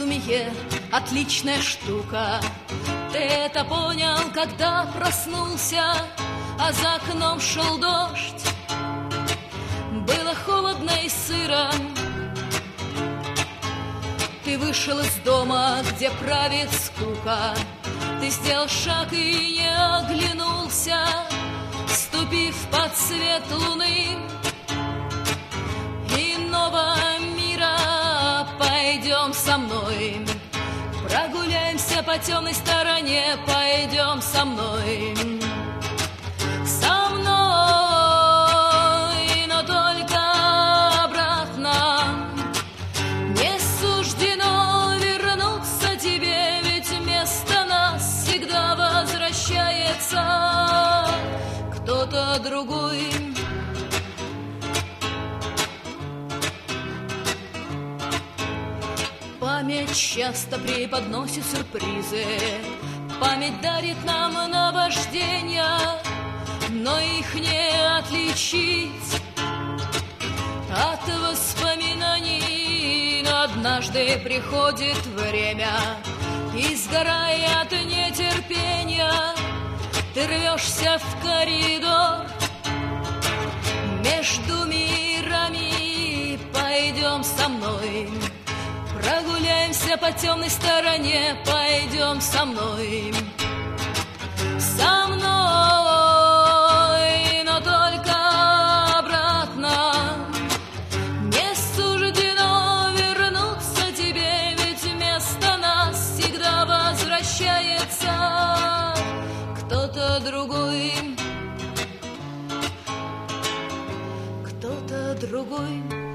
безумие — отличная штука. Ты это понял, когда проснулся, а за окном шел дождь. Было холодно и сыро. Ты вышел из дома, где правит скука. Ты сделал шаг и не оглянулся, ступив под свет луны. Иного мира пойдем со мной, прогуляемся по темной стороне, пойдем со мной. Со мной, но только обратно. Не суждено вернуться тебе, ведь вместо нас всегда возвращается кто-то другой. Память часто преподносит сюрпризы, память дарит нам наваждения, но их не отличить от воспоминаний. Но однажды приходит время, и сгорая от нетерпения, ты рвешься в коридор между мирами. Пойдем со мной, прогуляемся по темной стороне, пойдем со мной. Со мной, но только обратно. Не суждено вернуться тебе, ведь вместо нас всегда возвращается кто-то другой. Кто-то другой.